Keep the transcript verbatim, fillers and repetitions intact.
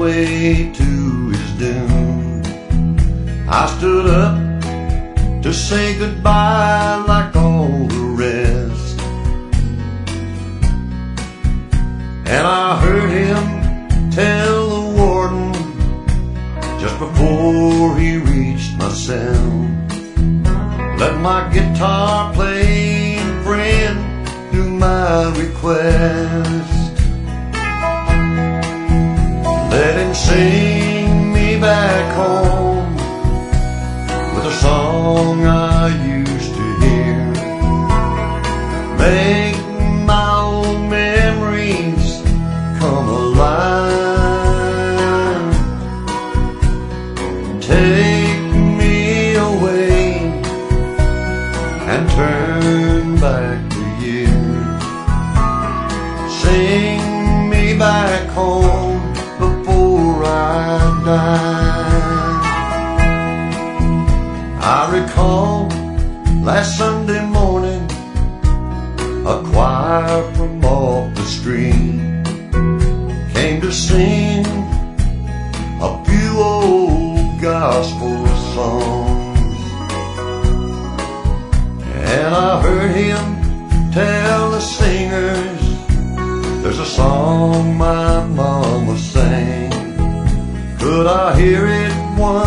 way to his doom. I stood up to say goodbye like all the rest, and I heard him tell the warden just before he reached my cell, let my guitar playing friend do my request. Let him sing me back home with a song I used to hear. Make my old memories come alive. Take me away and turn back the years. Sing me back home before I die. I recall last Sunday morning, a choir from off the street came to sing a few old gospel songs, and I heard him tell the singers, there's a song my mama sang. Could I hear it once